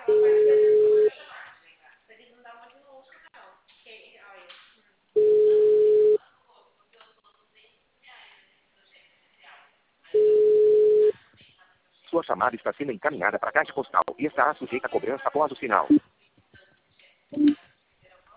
Sua chamada está sendo encaminhada para a caixa postal e estará sujeita a cobrança após o sinal.